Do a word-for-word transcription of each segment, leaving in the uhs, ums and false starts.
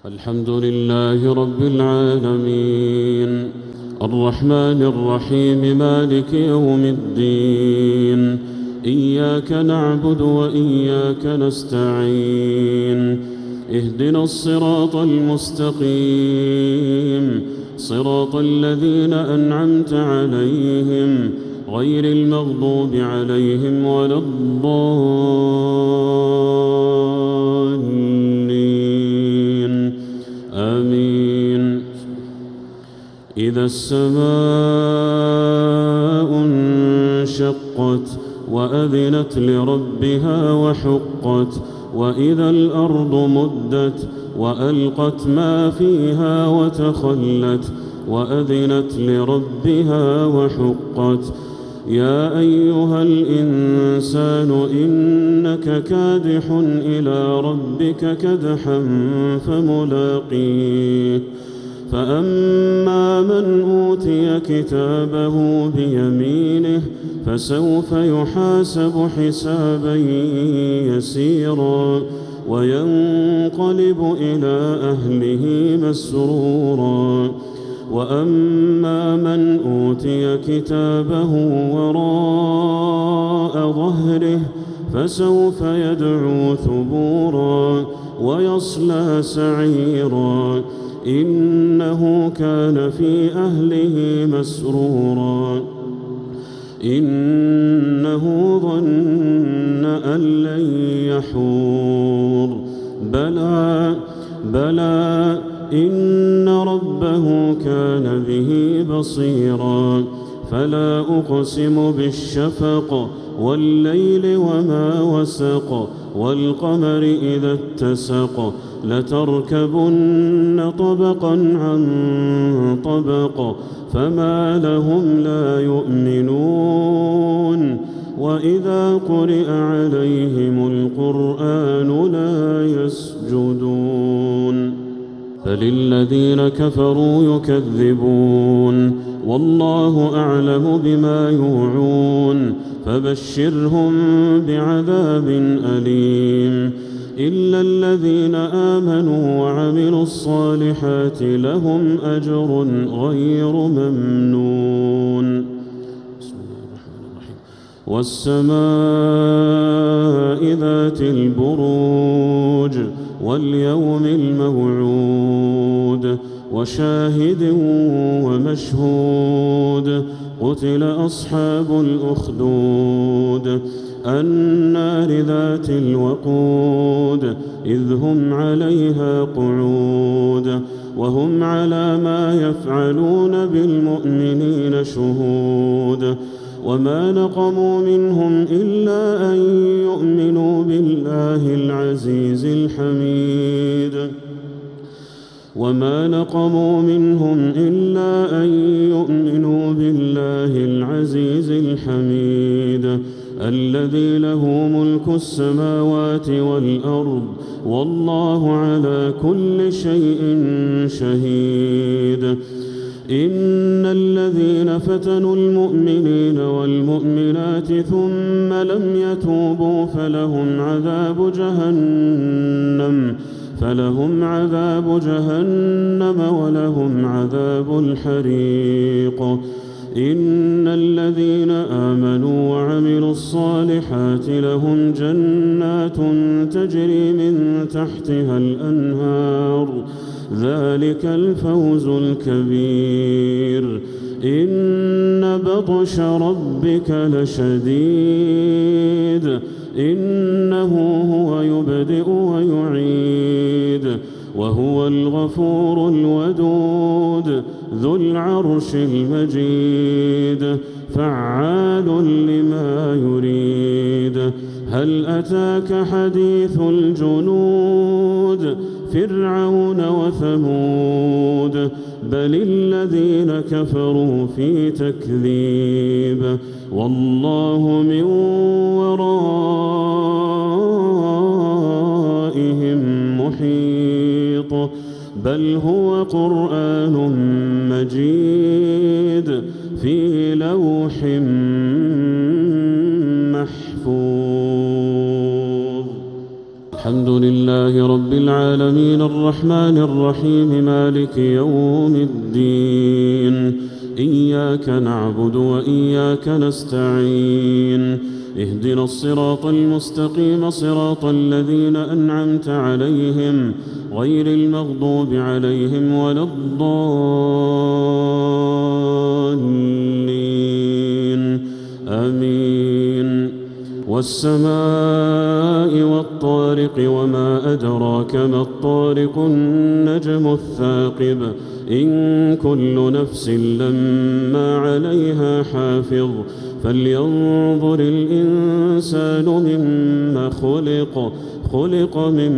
الحمد لله رب العالمين الرحمن الرحيم مالك يوم الدين إياك نعبد وإياك نستعين اهدنا الصراط المستقيم صراط الذين أنعمت عليهم غير المغضوب عليهم ولا الضالين آمين. إذا السماء انشقت وأذنت لربها وحقت وإذا الأرض مدت وألقت ما فيها وتخلت وأذنت لربها وحقت. يا أيها الإنسان إنك كادح إلى ربك كدحا فملاقيه فأما من أوتي كتابه بيمينه فسوف يحاسب حسابا يسيرا وينقلب إلى أهله مسرورا. وأما من أوتي كتابه وراء ظهره فسوف يدعو ثبورا ويصلى سعيرا إنه كان في أهله مسرورا إنه ظن أن لن يحور بلى بلى إن ربه كان به بصيرا. فلا أقسم بالشفق والليل وما وسق والقمر إذا اتسق لتركبن طبقا عن طبق فما لهم لا يؤمنون وإذا قرئ عليهم القرآن لا يسجدون بل الذين كفروا يكذبون والله أعلم بما يوعون فبشرهم بعذاب أليم إلا الذين آمنوا وعملوا الصالحات لهم أجر غير ممنون. والسماء ذات البروج واليوم الموعود وشاهد ومشهود قتل أصحاب الأخدود النار ذات الوقود إذ هم عليها قعود وهم على ما يفعلون بالمؤمنين شهود. وما نقموا منهم إلا أن يؤمنوا بالله العزيز الحميد وما نقموا منهم إلا أن يؤمنوا بالله العزيز الحميد الذي له ملك السماوات والأرض والله على كل شيء شهيد. إن الذين فتنوا المؤمنين والمؤمنات ثم لم يتوبوا فلهم عذاب جهنم فلهم عذاب جهنم ولهم عذاب الحريق. إن الذين آمنوا وعملوا الصالحات لهم جنات تجري من تحتها الأنهار ذلك الفوز الكبير. إن بطش ربك لشديد إنه هو يبدئ ويعيد وهو الغفور الودود ذو العرش المجيد فعال لما يريد. هل أتاك حديث الجنود فرعون وثمود بل الذين كفروا في تكذيب والله من ورائهم محيط بل هو قرآن مجيد في لوح محفوظ. الحمد لله رب العالمين الرحمن الرحيم مالك يوم الدين إياك نعبد وإياك نستعين اهدنا الصراط المستقيم صراط الذين أنعمت عليهم غير المغضوب عليهم ولا الضالين آمين والسماء والطارق وما أدراك ما الطارق النجم الثاقب إن كل نفس لما عليها حافظ فلينظر الإنسان مما خلق خلق من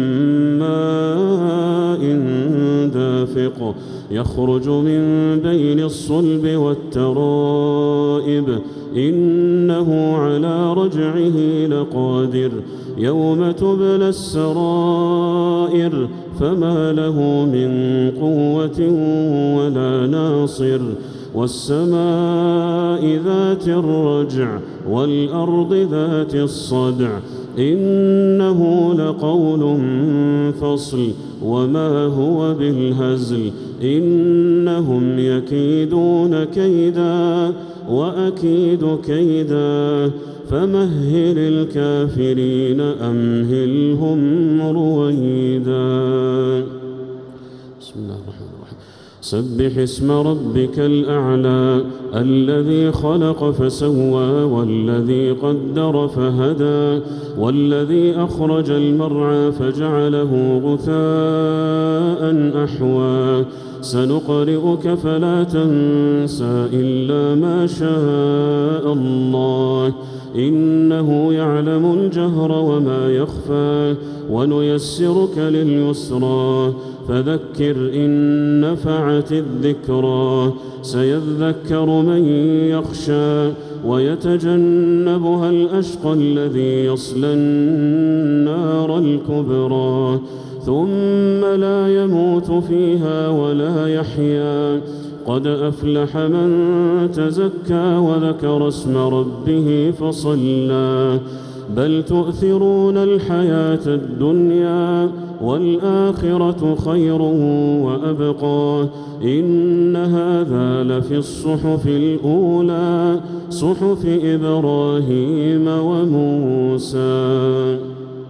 ماء دافق يخرج من بين الصلب والترائب إنه على رجعه لقادر يوم تبلى السرائر فما له من قوة ولا ناصر والسماء ذات الرجع والأرض ذات الصدع إنه لقول فصل وما هو بالهزل إنهم يكيدون كيدا وأكيد كيدا فمهل الكافرين أمهلهم رويدا. بسم الله الرحمن الرحيم. سبح اسم ربك الأعلى الذي خلق فسوى والذي قدر فهدى والذي أخرج المرعى فجعله غثاء أحوى سنقرئك فلا تنسى إلا ما شاء الله إنه يعلم الجهر وما يخفى ونيسرك لليسرى فذكر إن نفعت الذكرى سيذكر من يخشى ويتجنبها الأشقى الذي يصلى النار الكبرى ثم لا يموت فيها ولا يحيا قد أفلح من تزكى وذكر اسم ربه فصلى بل تؤثرون الحياة الدنيا والآخرة خير وأبقى إن هذا لفي الصحف الأولى صحف إبراهيم وموسى.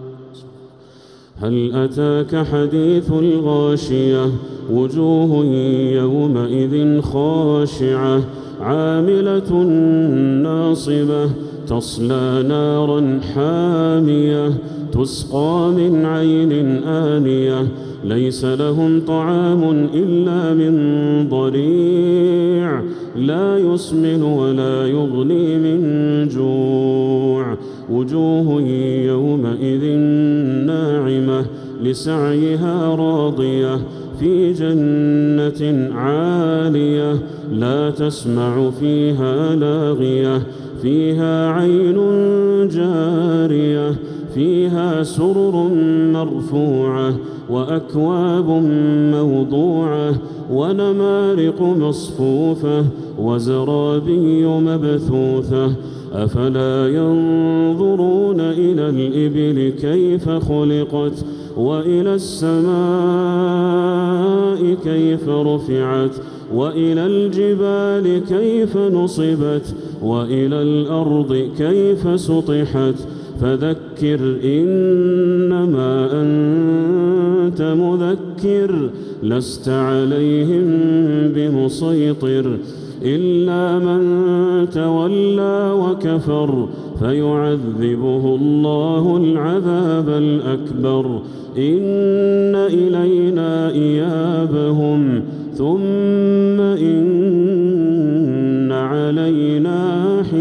هل أتاك حديث الغاشية وجوه يومئذ خاشعة عاملة ناصبة تصلى نارا حامية تسقى من عين آنية ليس لهم طعام إلا من ضريع لا يسمن ولا يغني من جوع وجوه يومئذ ناعمة لسعيها راضية في جنة عالية لا تسمع فيها لاغية فيها عين جارية فيها سرر مرفوعة وأكواب موضوعة ونمارق مصفوفة وزرابي مبثوثة أفلا ينظرون إلى الإبل كيف خلقت وإلى السماء كيف رفعت وإلى الجبال كيف نصبت وإلى الأرض كيف سطحت فذكر إنما أنت مذكر لست عليهم بمسيطر إلا من تولى وكفر فيعذبه الله العذاب الأكبر إن إلينا إيابهم ثم إن علينا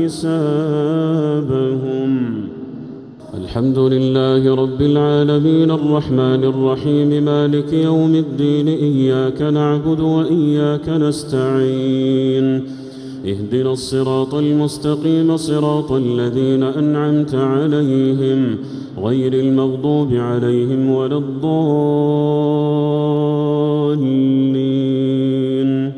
حسابهم. الحمد لله رب العالمين الرحمن الرحيم مالك يوم الدين إياك نعبد وإياك نستعين اهدنا الصراط المستقيم صراط الذين أنعمت عليهم غير المغضوب عليهم ولا الضالين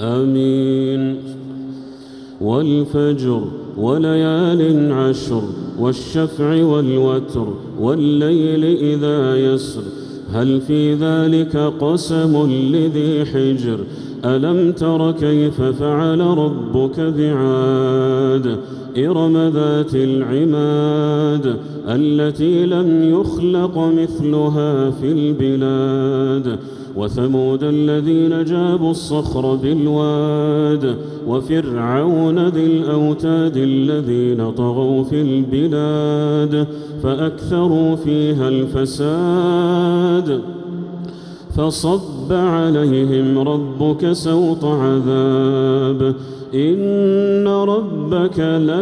آمين. والفجر وليال عشر والشفع والوتر والليل إذا يسر هل في ذلك قسم لذي حجر ألم تر كيف فعل ربك بعاد إرم ذات العماد التي لم يخلق مثلها في البلاد وثمود الذين جابوا الصخر بالواد وفرعون ذي الأوتاد الذين طغوا في البلاد فأكثروا فيها الفساد فصب عليهم ربك سوط عذاب إن ربك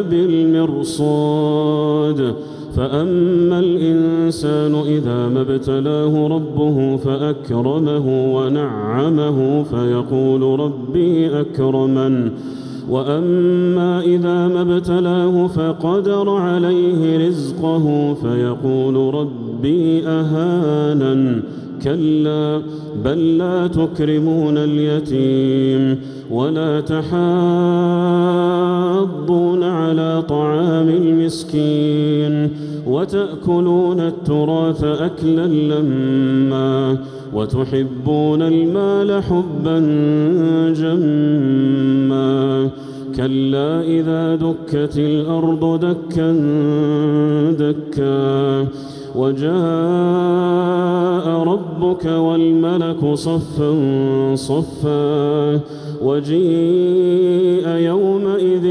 لبالمرصاد فأما الإنسان إذا ما ابتلاه ربه فأكرمه ونعمه فيقول ربي أكرمن وأما إذا ما ابتلاه فقدر عليه رزقه فيقول ربي أهانن كلا بل لا تكرمون اليتيم ولا تحاضون على طعام المسكين وتأكلون التراث أكلا لما وتحبون المال حبا جما كلا إذا دكت الأرض دكا دكا وجاء ربك والملك صفا صفا وجيء يومئذ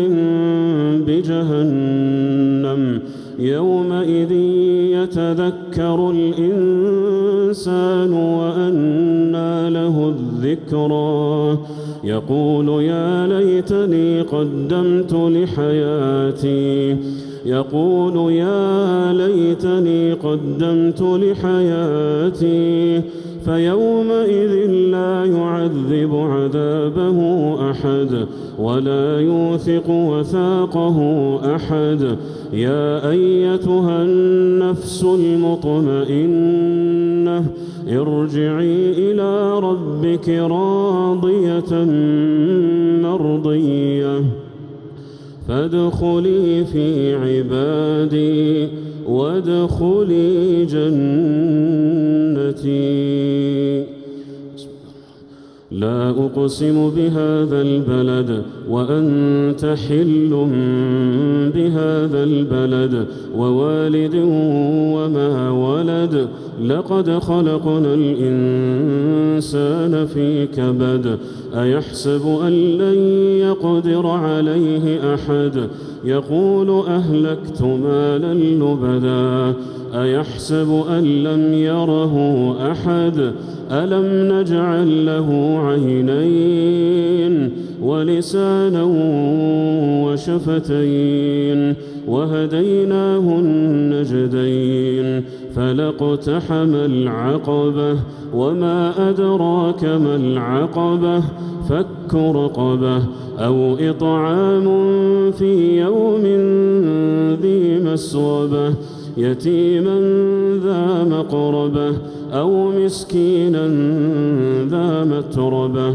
بجهنم يومئذ يتذكر الإنسان وأنى له الذكرى يقول يا ليتني قدمت لحياتي يقول يا ليتني قدمت لحياتي فيومئذ لا يعذب عذابه أحد ولا يوثق وثاقه أحد يا أيتها النفس المطمئنة ارجعي إلى ربك راضية مرضية فادخلي في عبادي وادخلي جنتي لا أقسم بهذا البلد وأنت حل بهذا البلد ووالد وما ولد لقد خلقنا الإنسان في كبد أيحسب أن لن يقدر عليه أحد يقول أهلكت مالا لبدا أيحسب أن لم يره أحد ألم نجعل له عينين ولسانا وشفتين وهديناه النجدين فلاقتحم العقبة وما أدراك ما العقبة فك رقبة أو إطعام في يوم ذي مسغبة يتيما ذا مقربة أو مسكينا ذا متربة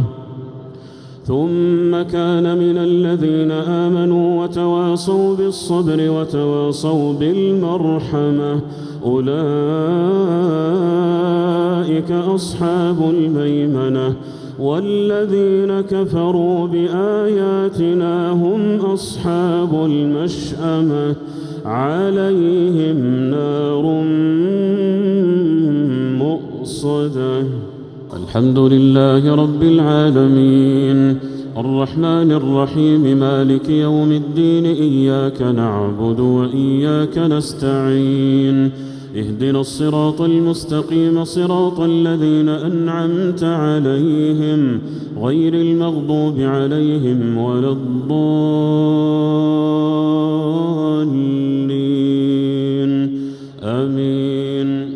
ثم كان من الذين آمنوا وتواصوا بالصبر وتواصوا بالمرحمة أولئك أصحاب الميمنة والذين كفروا بآياتنا هم أصحاب المشأمة عليهم نار مؤصدة الحمد لله رب العالمين الرحمن الرحيم مالك يوم الدين إياك نعبد وإياك نستعين اهدنا الصراط المستقيم صراط الذين أنعمت عليهم غير المغضوب عليهم ولا الضالين آمين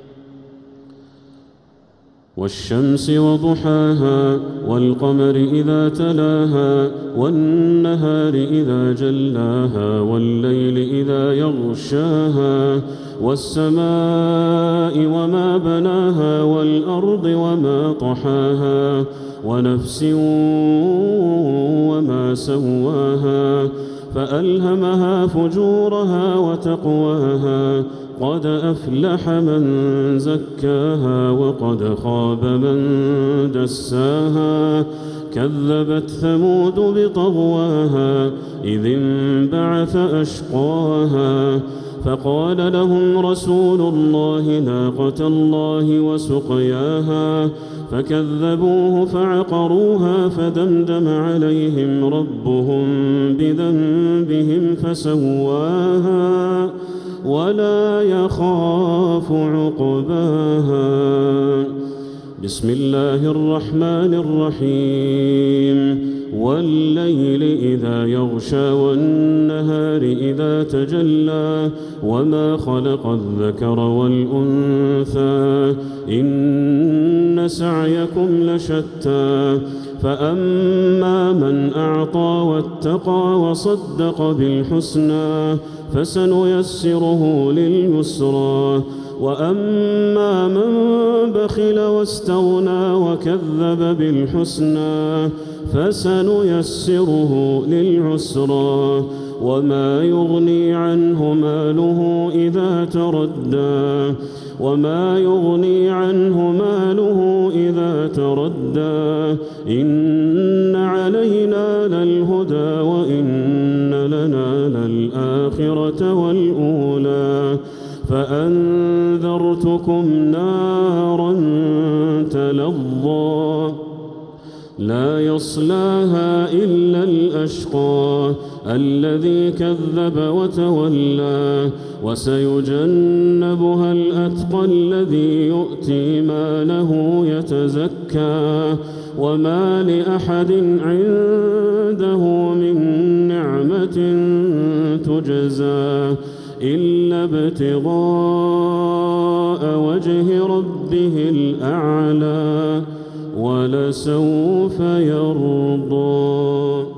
والشمس وضحاها والقمر إذا تلاها والنهار إذا جلاها والليل إذا يغشاها والسماء وما بناها والأرض وما طحاها ونفس وما سواها فألهمها فجورها وتقواها قد أفلح من زكاها وقد خاب من دساها كذبت ثمود بطغواها إذ انبعث أشقاها فقال لهم رسول الله ناقة الله وسقياها فكذبوه فعقروها فدمدم عليهم ربهم بذنبهم فسواها ولا يخاف عقباها. بسم الله الرحمن الرحيم والليل إذا يغشى والنهار إذا تجلى وما خلق الذكر والأنثى إن سعيكم لشتى فأما من أعطى واتقى وصدق بالحسنى فسنيسره لليسرى وأما من بخل واستغنى وكذب بالحسنى فسنيسره للعسرى وما يغني عنه ماله إذا تردى وما يغني عنه ماله إذا تردى إن علينا للهدى وإن لنا للآخرة والأولى فأنذرتكم نارا تلظى لا يصلاها إلا الأشقى الذي كذب وتولى وسيجنبها الأتقى الذي يؤتي ماله يتزكى وما لأحد عنده من نعمة تجزى إلا ابتغاء وجه ربه الأعلى ولسوف يرضى.